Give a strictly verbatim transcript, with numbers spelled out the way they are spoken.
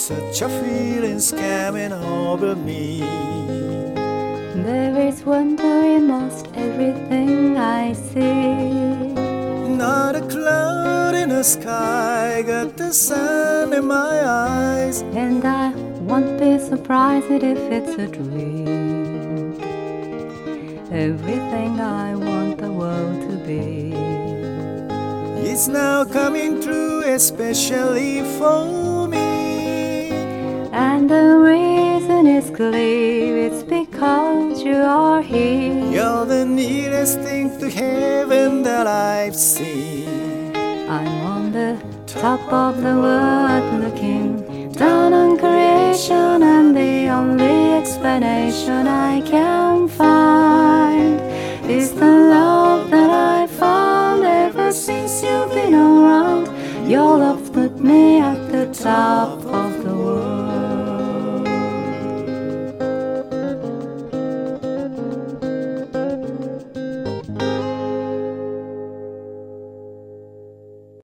such a feeling's coming over me. There is wonder in most everything I see. Not a cloud in the sky, got the sun in my eyes. And I won't be surprised if it's a dream. Everything I want the world to be, It's now coming true, especially for me. and the reason is clear, it's because you are here. You're the nearest thing to heaven that I've seen. I'm on the top of the world looking down on creation, and the only explanation I can find is the love that I found ever since you've been around. Your love put me at the top of